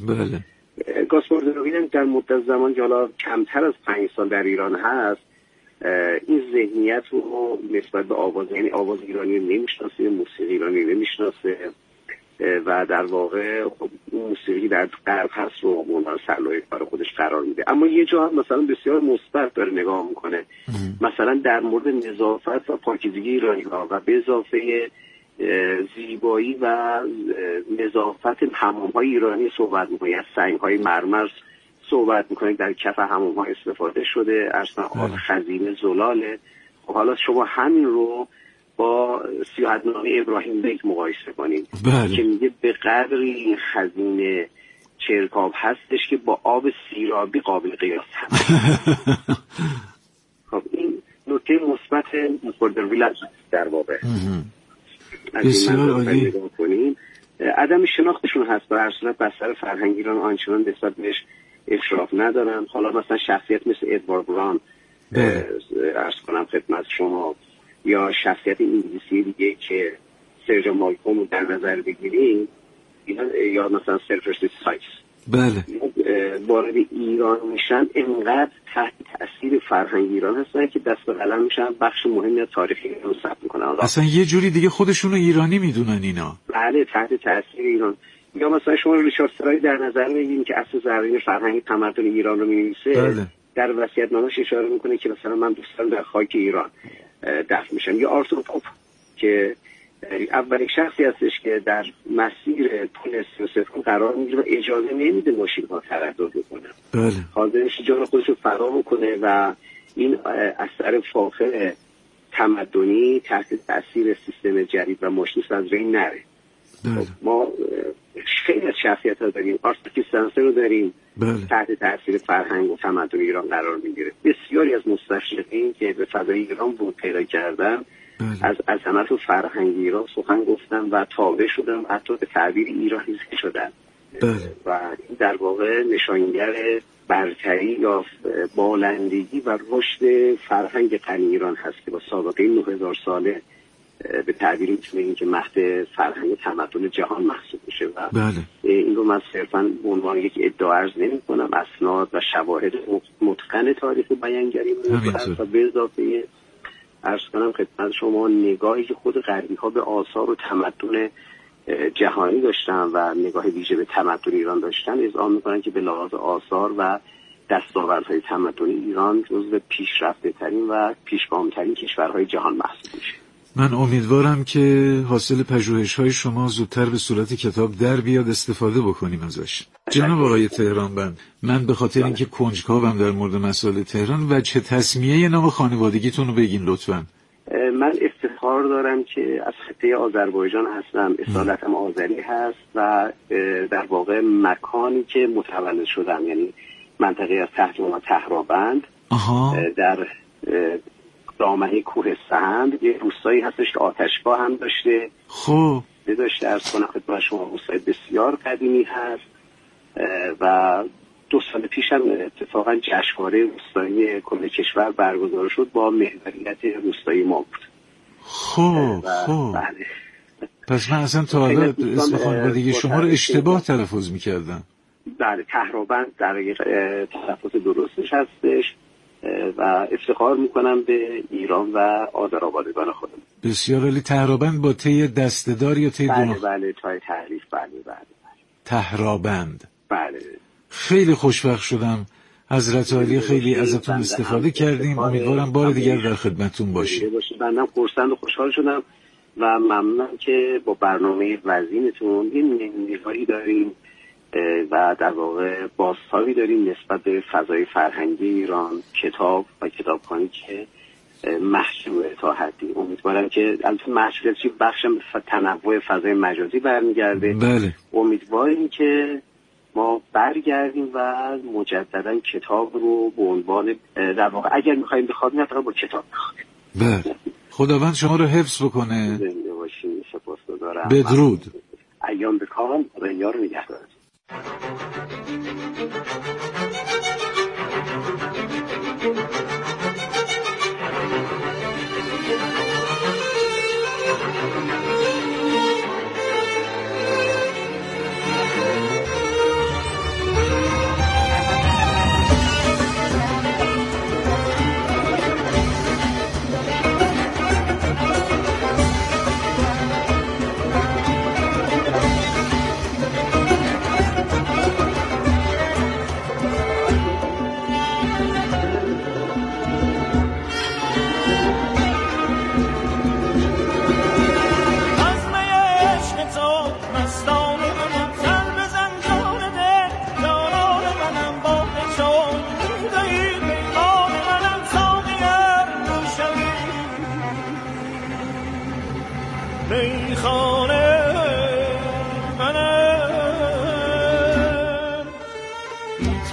بله. گاسپار دروین در مدت زمان که حالا کمتر از 5 سال در ایران هست، این ذهنیت رو نسبت به آواز، یعنی آواز ایرانی نمیشناسه، موسیقی ایرانی نمیشناسه و در واقع موسیقی در غرب هست رو به عنوان سرلایه کار خودش قرار میده. اما یه جا هم مثلا بسیار مثبت داره نگاه میکنه، مثلا در مورد نظافت و پاکیزگی ایرانی ها و به اضافه زیبایی و نظافت حمام های ایرانی صحبت میکنه، از سنگ های مرمر صحبت میکنه، در کف حمام ها استفاده شده، اصلا خزینه زلاله. حالا شما همین رو با سیاحتنامه ابراهیم بیک مقایسه کنید که میگه به قدری این خزینه چرکاب هستش که با آب سیرابی قابل قیاس هست. خب این نکته مثبت گاسپاردرویل است در واقع. بسیار عالی. عدم شناختشون هست و هر صورت بستر فرهنگی ایران آنچنان نسبت بهش اشراف ندارن. حالا مثلا شخصیت مثل ادوارد بران عرض کنم خدمت شما، یا شخصیت انگلیسی دیگه که سرج مالکوم رو در نظر بگیریم، یا مثلا سر پرسی سایکس، بله، وارد ایران میشن انقدر تحت تأثیر فرهنگ ایران هستن که دست به قلم میشن، بخش مهمی از تاریخ ایران رو ثبت میکنن. اصلا یه جوری دیگه خودشونو ایرانی میدونن اینا. بله، تحت تأثیر ایران. یا مثلا شما ریچارد سرای در نظر بگیرید که اصل زرین فرهنگ تمدن ایران رو می‌نویسه. بله. در وصیت‌نامه‌اش اشاره میکنه که مثلا من دوستان در خاک ایران دفن میشم. یا آرتور پاپ که اولین شخصی هستش که در مسیر پل 33 قرار میگیره و اجازه نمیده ماشین‌ها تردد بکنن. بله. حاضرش جان خودش رو فدا بکنه و این اثر فاخر تمدنی تحت تاثیر سیستم جدید و ماشین از بین نره. ما خیلی از شخصیت‌ها داریم، آرتاکیس سنسر رو داریم. بله. تحت تاثیر فرهنگ و تمدن ایران قرار میگیره. بسیاری از مستشرقین که به فضای ایران بود پیدا کردن، از عظمت و فرهنگ ایران سخن گفتن و تابع شدن، حتی به تعبیر ایرانی شدن. و این در واقع نشانگر برتری یا بالندگی و رشد فرهنگ غنی ایران هست که با سابقه 9000 ساله به تعبیر میتونه که مهد فرهنگ تمدن جهان محسوب میشه. و این رو من صرفاً به عنوان یک ادعا عرض نمی‌کنم، اسناد و شواهد متقن تاریخ بیانگری موجود و به اضافه عرض کنم خدمت شما نگاهی که خود غربی‌ها به آثار و تمدن جهانی داشتن و نگاه ویژه به تمدن ایران داشتن، اذعان می‌کنن که به لحاظ آثار و دستاوردهای تمدن ایران جزو پیشرفته‌ترین و پیشگام‌ترین کشورهای جهان محسوب میشه. من امیدوارم که حاصل پژوهش‌های شما زودتر به صورت کتاب در بیاد، استفاده بکنیم ازش. جناب آقای تهرانبند، من به خاطر اینکه کنجکاوم در مورد مسائل تهران، وجه تسمیه نام خانوادگیتون رو بگین لطفاً. من افتخار دارم که از خطه آذربایجان هستم، اصالتم آذری هست و در واقع مکانی که متولد شدم، یعنی منطقه از تحت عنوان تهرابند در دامنه کوه سهند، یه روستایی هستش که آتشگاه هم داشته. خب داشته عرض کنم خدمت شما روستای بسیار قدیمی هست و 2 سال پیش هم اتفاقا جشنواره روستایی کل کشور برگزار شد با محوریت روستایی ما بود. خب بله. پس من اصلا تا حالا اسم خانوادگی شما رو اشتباه تلفظ می‌کردم. بله، تهرابند در تلفظ درستش هستش و افتخار میکنم به ایران و آذربایجان خودم. بسیار عالی. تهرابند با ته دسته‌دار یا ته دو؟ بله تای تحریف. بله. تهرابند. بله. خیلی خوشوقت شدم. حضرت عالی خیلی ازتون استفاده کردیم. امیدوارم بار دیگر در خدمتتون باشیم. بنده خرسند و خوشحال شدم و ممنونم که با برنامه وزینتون این نگاهی داریم و در واقع بازتابی داریم نسبت به فضای فرهنگی ایران، کتاب و کتابخوانی که محجوبه تا حدی. امیدوارم که البته محجوبیت چی بخشم تنوع فضای مجازی برمیگرده. بله. امیدواریم که ما برگردیم و مجددا کتاب رو به عنوان در واقع اگر می‌خوایم بخوابیم حتما با کتاب بخوابیم. بله. خداوند شما رو حفظ بکنه. زنده باشین. سپاسگزارم. بدرود. ایام به کام و یار نگهدار.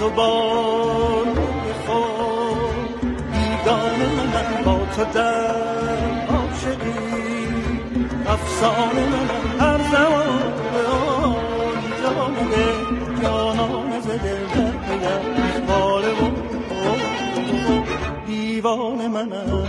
تو با خود بیگانه من با تو در عاشقی افسانه من هر زمان جانه جانان زده در حال و دیوانه منم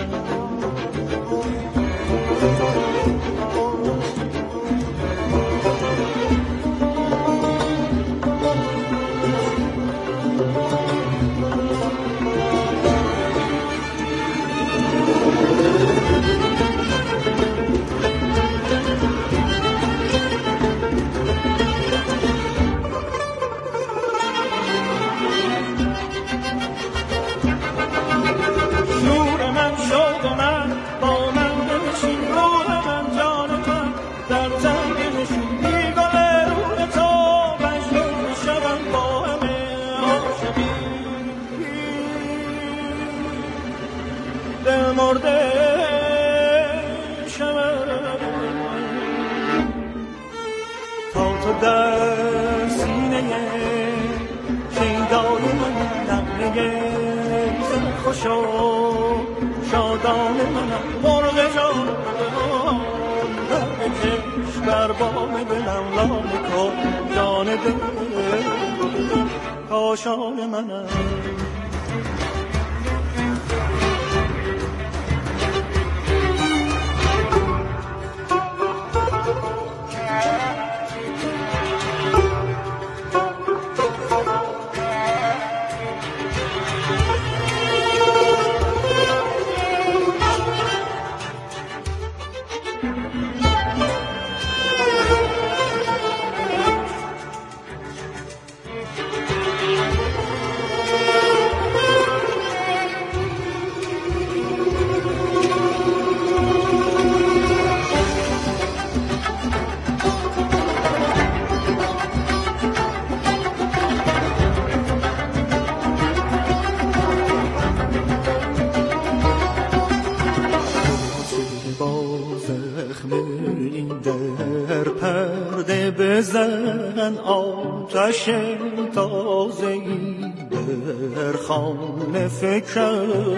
در سینه شیدای من نغمه خوش و شادان من مرغ جان در بکش بر بام دلم لاله کن جان دل کاشان منم بزن آتش تازه‌ای در خانه فکرم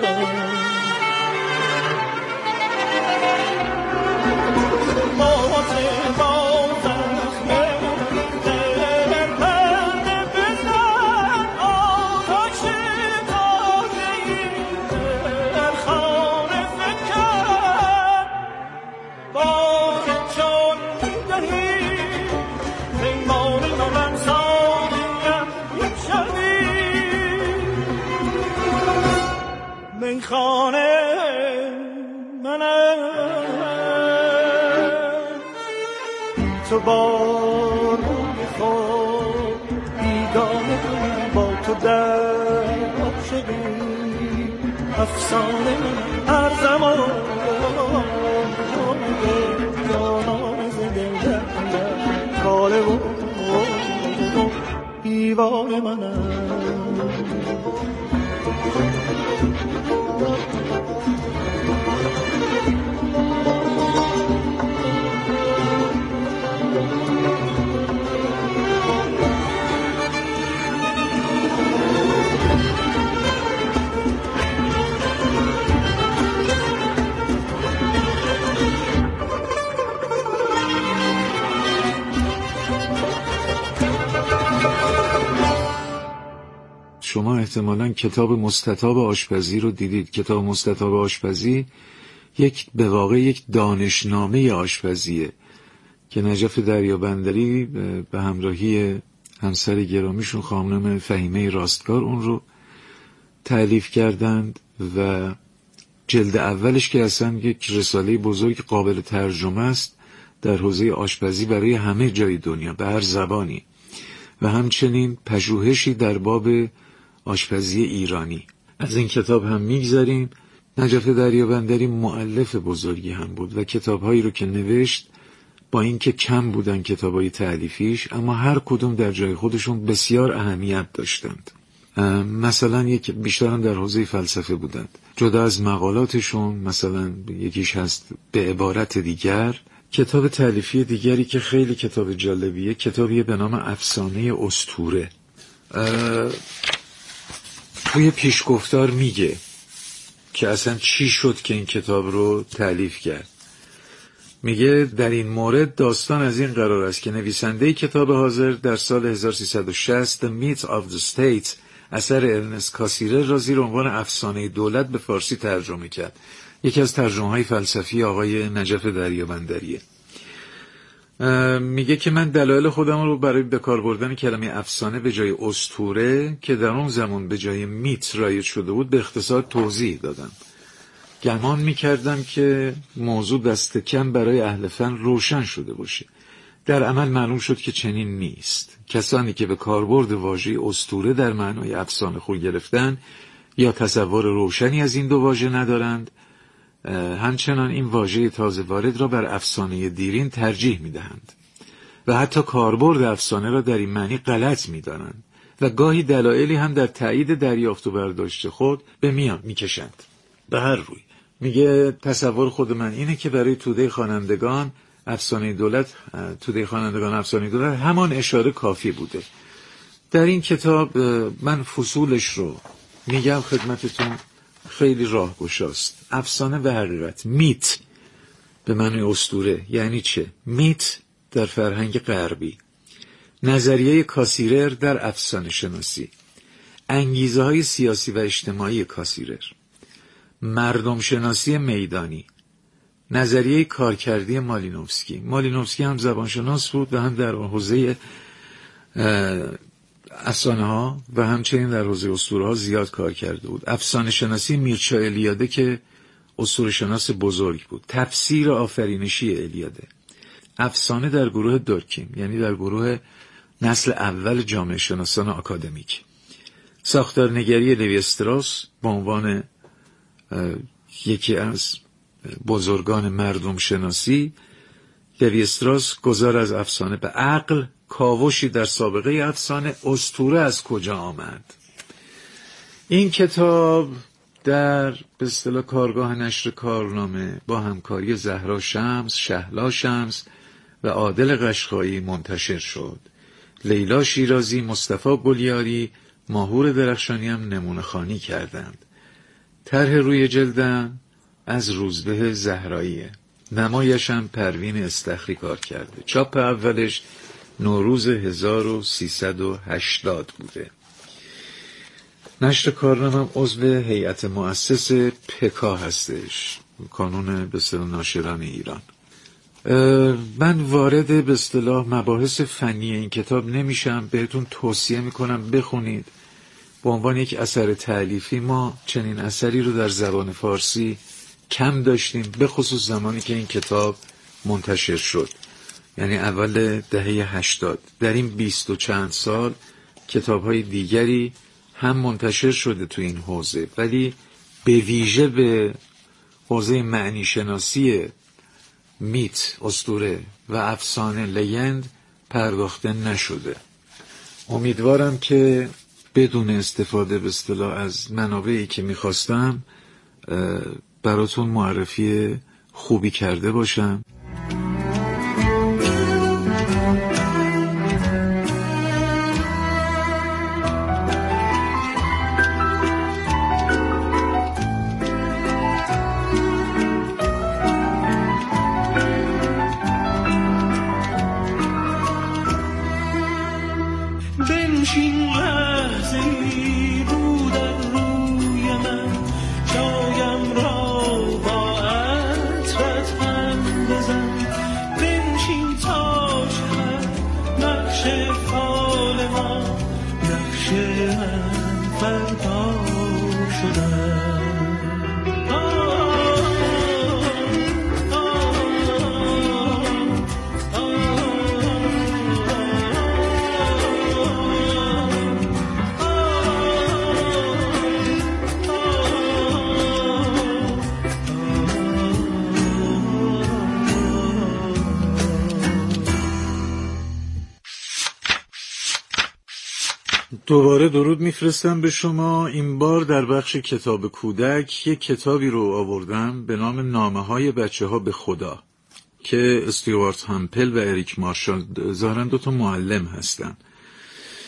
خانه منم تو با روی خود بیگانه با تو در عاشقی افسانه من هر زمان جانان زنده در کاله و دیوانه منم شما احتمالاً کتاب مستطاب آشپزی رو دیدید. کتاب مستطاب آشپزی به واقع یک دانشنامه آشپزیه که نجف دریابندری به همراهی همسر گرامیشون خانم فهیمه راستگار اون رو تألیف کردند و جلد اولش که اصلا یک رساله بزرگ قابل ترجمه است در حوزه آشپزی برای همه جای دنیا به هر زبانی و همچنین پژوهشی در باب آشپزی ایرانی. از این کتاب هم میگذاریم. نجف دریابندری مؤلف بزرگی هم بود و کتابهایی رو که نوشت با اینکه کم بودن کتابای تألیفیش اما هر کدوم در جای خودشون بسیار اهمیت داشتند. مثلا بیشتر هم در حوزه فلسفه بودند. جدا از مقالاتشون مثلا یکیش هست به عبارت دیگر. کتاب تألیفی دیگری که خیلی کتاب جالبیه کتابیه به نام افسانه اسطوره. توی پیشگفتار میگه که اصلا چی شد که این کتاب رو تألیف کرد. میگه در این مورد داستان از این قرار است که نویسنده کتاب حاضر در سال 1360 The Myth of the State اثر ارنست کاسیرر را زیر عنوان افسانه دولت به فارسی ترجمه کرد. یکی از ترجمه‌های فلسفی آقای نجف دریابندریه. میگه که من دلایل خودم رو برای به کار بردن کلمه افسانه به جای اسطوره که در اون زمان به جای میت رایج شده بود به اختصار توضیح دادم. گمان میکردم که موضوع دست کم برای اهل فن روشن شده باشه. در عمل معلوم شد که چنین نیست. کسانی که به کاربرد واژه اسطوره در معنای افسانه خو گرفتن یا تصور روشنی از این دو واژه ندارند، همچنان این واژه تازه وارد را بر افسانه دیرین ترجیح میدهند و حتی کاربرد افسانه را در این معنی غلط میدانند و گاهی دلایلی هم در تایید دریافت و برداشت خود به میان میکشند. به هر روی میگه تصور خود من اینه که برای توده خوانندگان افسانه دولت همان اشاره کافی بوده. در این کتاب من فصولش رو میگم خدمتتون، خیلی راهگشاست. افسانه و حقیقت. میت به معنی اسطوره یعنی چه؟ میت در فرهنگ غربی، نظریه کاسیرر در افسانه شناسی، انگیزه های سیاسی و اجتماعی کاسیرر، مردم شناسی میدانی، نظریه کارکردی مالینوفسکی هم زبانشناس بود و هم در حوزه افسانه ها و همچنین در حوزه اسطوره ها زیاد کار کرده بود. افسانه شناسی میرچا الیاده که اسطوره شناس بزرگ بود. تفسیر آفرینشی الیاده. افسانه در گروه دورکیم یعنی در گروه نسل اول جامعه شناسان آکادمیک. ساختارنگری لوی استراس به عنوان یکی از بزرگان مردم شناسی، لوی استراس گذار از افسانه به عقل، کاوشی در سابقه افسانه، اسطوره از کجا آمد. این کتاب در به اصطلاح کارگاه نشر کارنامه با همکاری زهرا شمس، شهلا شمس و عادل قشقایی منتشر شد. لیلا شیرازی، مصطفی گلیاری، ماهور درخشانی هم نمونه خوانی کردند. طرح روی جلدم از روزبه زهراییه. نمایش هم پروین استخری کار کرده. چاپ اولش نوروز 1380 بوده. نشر کارنامه هم عضو هیئت مؤسس پکا هستش، کانون به اصطلاح ناشران ایران. من وارد به اصطلاح مباحث فنی این کتاب نمیشم، بهتون توصیه میکنم بخونید. به عنوان یک اثر تألیفی ما چنین اثری رو در زبان فارسی کم داشتیم، به خصوص زمانی که این کتاب منتشر شد، یعنی اول دهه 80. در این 20 و چند سال کتاب‌های دیگری هم منتشر شده تو این حوزه، ولی به ویژه به حوزه معنی شناسی میت، اسطوره و افسانه، لگند پرداخته نشده. امیدوارم که بدون استفاده به اصطلاح از منابعی که میخواستم براتون معرفی خوبی کرده باشم. دوباره درود میفرستم به شما. این بار در بخش کتاب کودک یک کتابی رو آوردم به نام نامه‌های بچه‌ها به خدا که استیوارت همپل و اریک مارشال ظاهراً 2 تا معلم هستن.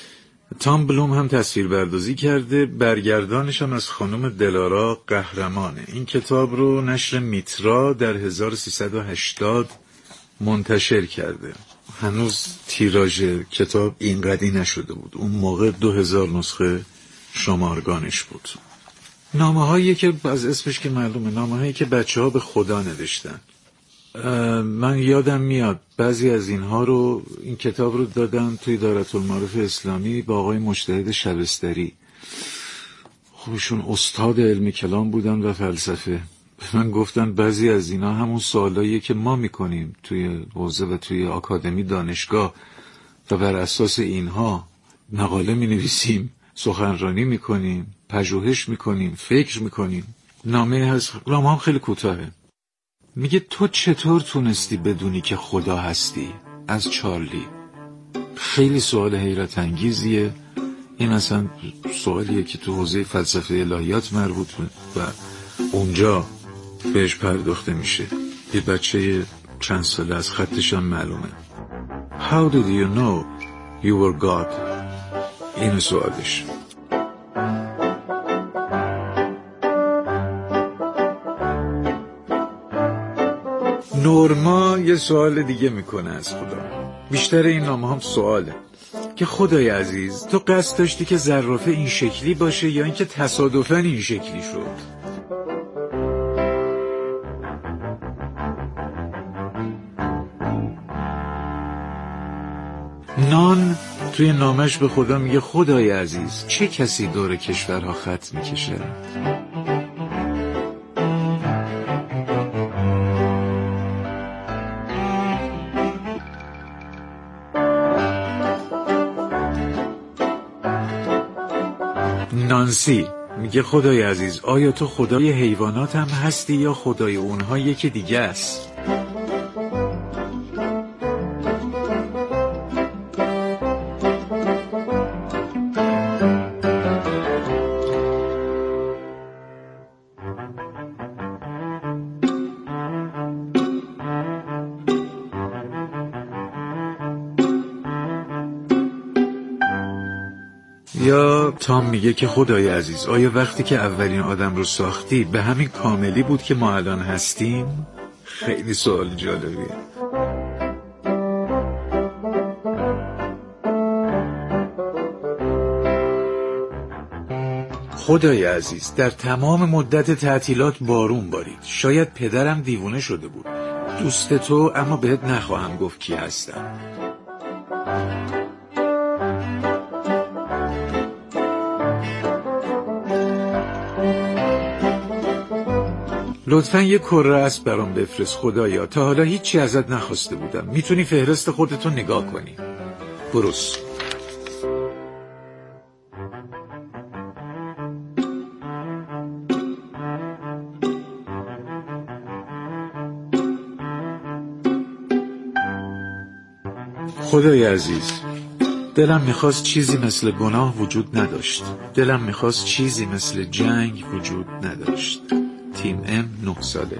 تام بلوم هم تصویربرداری کرده، برگردانش هم از خانم دلارا قهرمانه. این کتاب رو نشر میترا در 1380 منتشر کرده. هنوز تیراژ کتاب اینقدی نشده بود. اون موقع 2000 نسخه شمارگانش بود. نامه‌هایی که از اسمش که معلومه، نامه‌هایی که بچه‌ها به خدا نوشتن. من یادم میاد بعضی از اینها رو، این کتاب رو دادن توی دارالمعارف اسلامی با آقای مجتهد شبستری. خودشون استاد علم کلام بودن و فلسفه. من گفتن بعضی از اینا همون سوالاییه که ما میکنیم توی حوزه و توی آکادمی دانشگاه و بر اساس اینها مقاله مینویسیم، سخنرانی میکنیم، پژوهش میکنیم، فکر میکنیم. نامه هست، نامه هم خیلی کوتاهه. میگه تو چطور تونستی بدونی که خدا هستی؟ از چارلی. خیلی سوال حیرت انگیزیه. این اصلا سوالیه که تو حوزه فلسفه الهیات مربوط و اونجا بهش پرداخته میشه. یه بچه چند ساله از خطش هم معلومه. How did you know you were God؟ این سوالش. نورما یه سوال دیگه میکنه از خدا. بیشتر این نامه هم سواله که خدای عزیز تو قصد داشتی که زرافه این شکلی باشه یا اینکه تصادفاً این شکلی شد؟ نان توی نامش به خدا میگه خدای عزیز چه کسی دور کشورها خط میکشه؟ نانسی میگه خدای عزیز آیا تو خدای حیوانات هم هستی یا خدای اونها یکی دیگه است؟ یا تام میگه که خدای عزیز آیا وقتی که اولین آدم رو ساختی به همین کاملی بود که ما الان هستیم؟ خیلی سوال جالبیه. خدای عزیز در تمام مدت تعطیلات بارون بارید. شاید پدرم دیوونه شده بود. دوست تو، اما بهت نخواهم گفت کی هستم. لطفاً یه کره اسب برام بفرست خدایا. تا حالا هیچی ازت نخواسته بودم. میتونی فهرست خودتو نگاه کنی. بروس. خدای عزیز دلم میخواست چیزی مثل گناه وجود نداشت. دلم میخواست چیزی مثل جنگ وجود نداشت. تیم ام 9 ساله.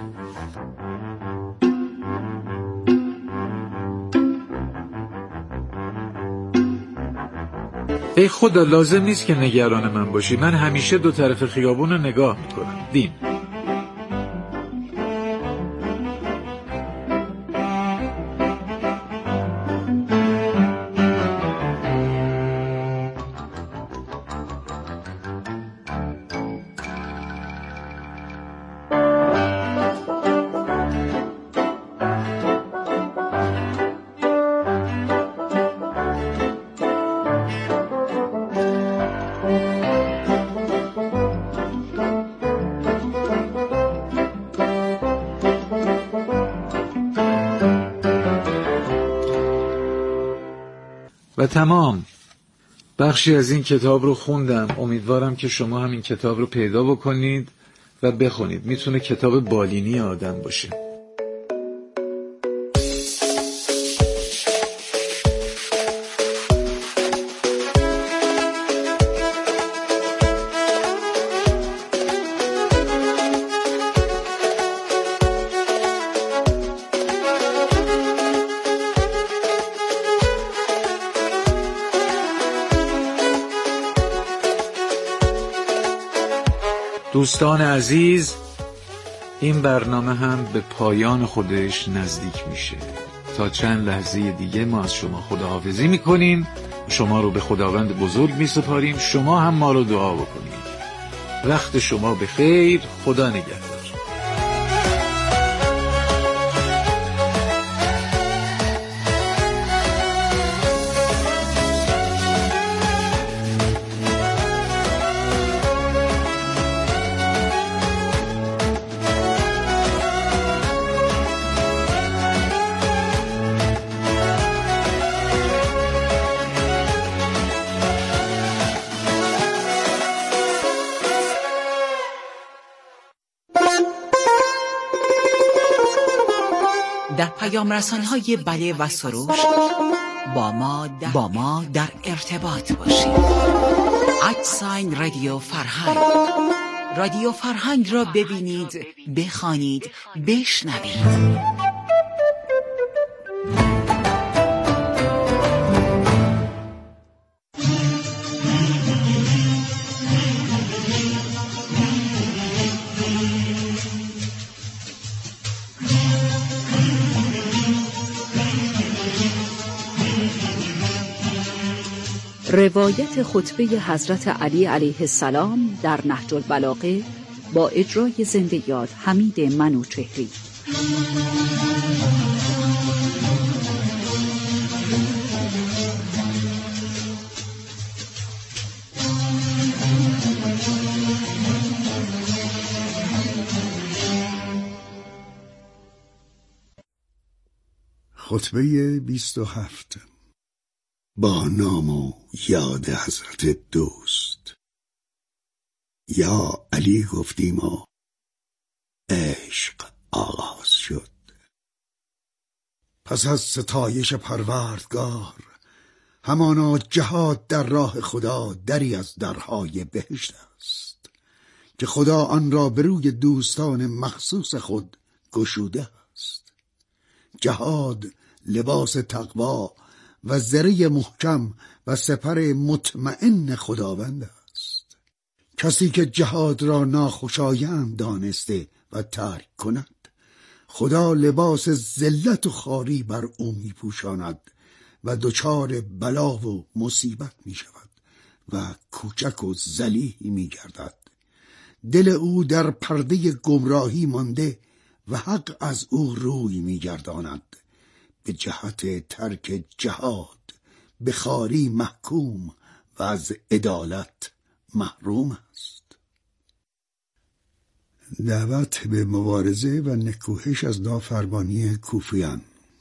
ای خدا لازم نیست که نگران من باشی. من همیشه دو طرف خیابون رو نگاه میکنم. دین. و تمام. بخشی از این کتاب رو خوندم. امیدوارم که شما هم این کتاب رو پیدا بکنید و بخونید. میتونه کتاب بالینی آدم باشه. دوستان عزیز، این برنامه هم به پایان خودش نزدیک میشه. تا چند لحظه دیگه ما از شما خداحافظی میکنیم، شما رو به خداوند بزرگ میسپاریم، شما هم ما رو دعا بکنید. وقت شما بخیر، خدا نگهدار. در پیام‌رسان‌های بله و سروش با ما در ارتباط باشید. @رادیو فرهنگ. رادیو فرهنگ را ببینید، بخوانید، بشنوید. روایت خطبه حضرت علی علیه السلام در نهج البلاغه با اجرای زنده یاد حمید منوچهری. خطبه 27. با نام و یاد حضرت دوست. یا علی گفتیم و عشق آغاز شد. پس از ستایش پروردگار، همانا جهاد در راه خدا دری از درهای بهشت است که خدا آن را به روی دوستان مخصوص خود گشوده است. جهاد لباس تقوا و زره محکم و سپر مطمئن خداوند است. کسی که جهاد را ناخوشایند دانسته و ترک کند، خدا لباس ذلت و خواری بر او می پوشاند و دچار بلا و مصیبت می شود و کوچک و ذلیل می گردد. دل او در پرده گمراهی مانده و حق از او روی می گرداند. به جهت ترک جهاد به خواری محکوم و از عدالت محروم است. دعوت به مبارزه و نکوهش از نافرمانی کوفیان.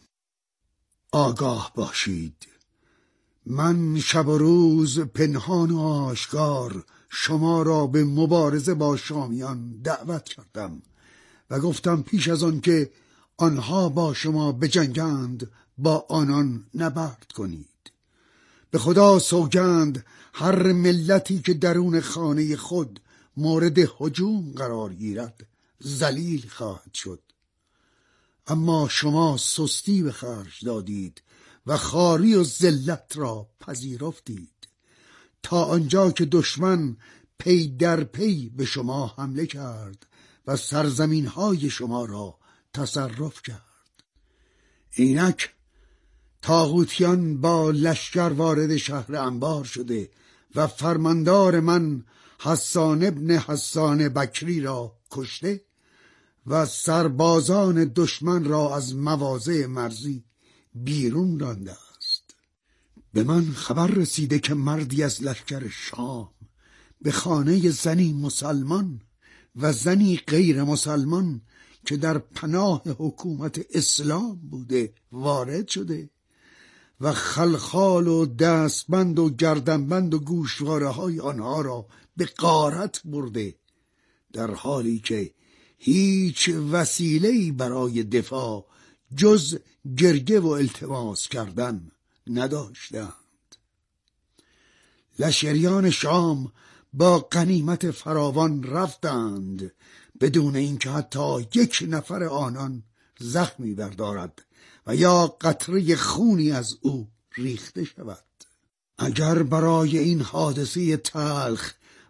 آگاه باشید، من شب و روز پنهان و آشکار شما را به مبارزه با شامیان دعوت کردم و گفتم پیش از آن که آنها با شما بجنگند با آنان نبرد کنید. به خدا سوگند هر ملتی که درون خانه خود مورد هجوم قرار گیرد ذلیل خواهد شد. اما شما سستی به خرج دادید و خواری و ذلت را پذیرفتید تا آنجا که دشمن پی در پی به شما حمله کرد و سرزمین‌های شما را تصرف کرد. اینک طاغوتیان با لشکر وارد شهر انبار شده و فرماندار من حسان ابن حسان بکری را کشته و سربازان دشمن را از مواضع مرزی بیرون رانده است. به من خبر رسیده که مردی از لشکر شام به خانه زنی مسلمان و زنی غیر مسلمان که در پناه حکومت اسلام بوده وارد شده و خلخال و دستبند و گردنبند و گوشواره های آنها را به غارت برده، در حالی که هیچ وسیله‌ای برای دفاع جز گریه و التماس کردن نداشتند. لشکریان شام با غنیمت فراوان رفتند بدون اینکه حتی یک نفر آنان زخمی بردارد و یا قطره خونی از او ریخته شود. اگر برای این حادثه تلخ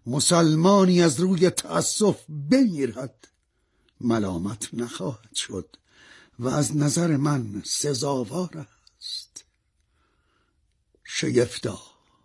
مسلمانی از روی تأسف بمیرد ملامت نخواهد شد و از نظر من سزاوار است. شگفتا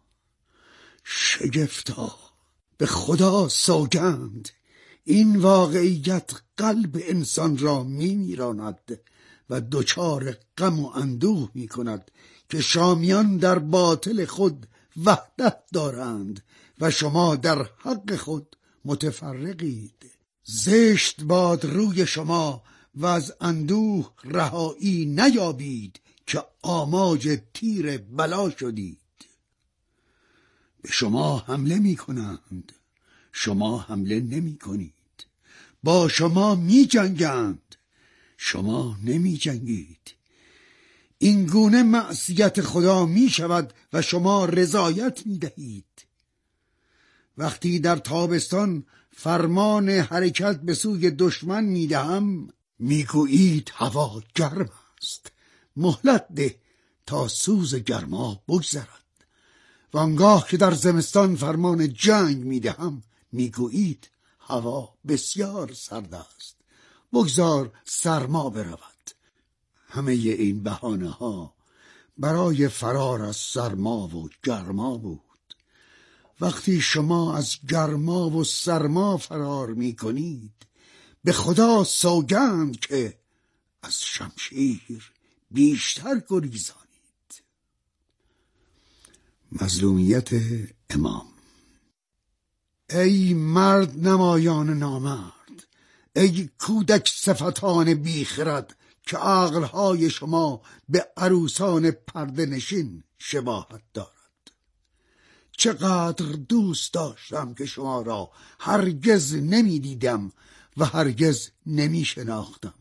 به خدا سوگند این واقعیت قلب انسان را میمیراند و دچار غم و اندوه میکند که شامیان در باطل خود وحدت دارند و شما در حق خود متفرقید. زشت باد روی شما و از اندوه رهایی نیابید که آماج تیر بلا شدید. به شما حمله می کنند، شما حمله نمی کنید. با شما می جنگند، شما نمی جنگید. این گونه معصیت خدا می شود و شما رضایت می دهید. وقتی در تابستان فرمان حرکت به سوی دشمن می دهم، می گویید هوا گرم است، مهلت ده تا سوز گرما بگذرد. و آنگاه که در زمستان فرمان جنگ می دهم، می گویید هوا بسیار سرد است، بگذار سرما برود. همه این بهانه ها برای فرار از سرما و گرما بود. وقتی شما از گرما و سرما فرار می کنید، به خدا سوگند که از شمشیر بیشتر گریزانید. مظلومیت امام. ای مرد نمایان نامرد، ای کودک صفتان بیخرد که عقلهای شما به عروسان پرده نشین شباهت دارد. چقدر دوست داشتم که شما را هرگز نمی دیدم و هرگز نمی شناختم.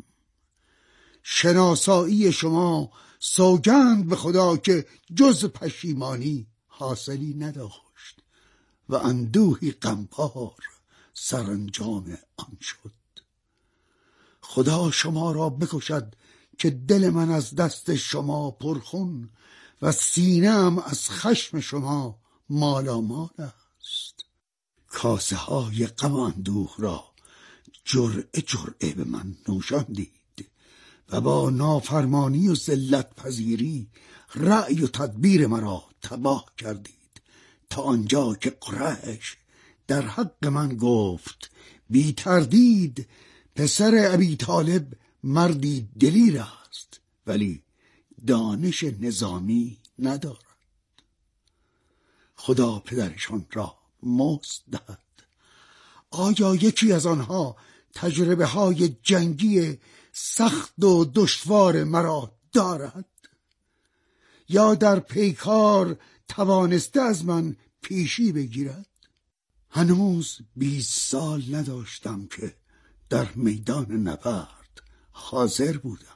شناسایی شما سوگند به خدا که جز پشیمانی حاصلی نداشت و اندوهی غمبار سرانجام آن شد. خدا شما را بکشد که دل من از دست شما پرخون و سینه‌ام از خشم شما مالامال است. کاسه های غم و اندوه را جرعه جرعه به من نوشاندید و با نافرمانی و ذلت پذیری رأی و تدبیر مرا تباه کردید، تا آنجا که قریش در حق من گفت بی تردید پسر ابی طالب مردی دلیر است ولی دانش نظامی ندارد. خدا پدرشان را مزد دهد. آیا یکی از آنها تجربه های جنگی سخت و دشوار مرا دارد؟ یا در پیکار توانسته از من پیشی بگیرد؟ هنوز 20 سال نداشتم که در میدان نبرد حاضر بودم.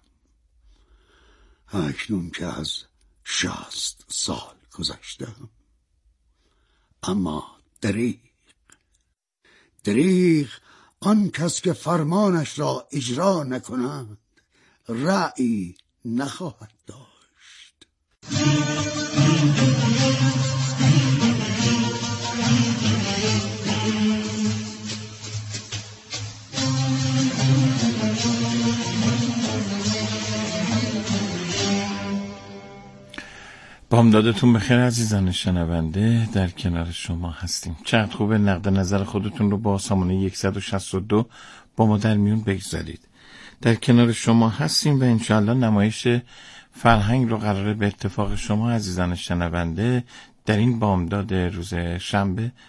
اکنون که از 60 سال گذشتم. اما دریغ آن کس که فرمانش را اجرا نکنند رأی نخواهد داشت. بامدادتون بخیر عزیزان شنونده، در کنار شما هستیم. چقدر خوبه نقد نظر خودتون رو با سامانه 162 با ما در میون بگذارید. در کنار شما هستیم و انشاءالله نمایش فرهنگ رو قراره به اتفاق شما عزیزان شنونده در این بامداد روز شنبه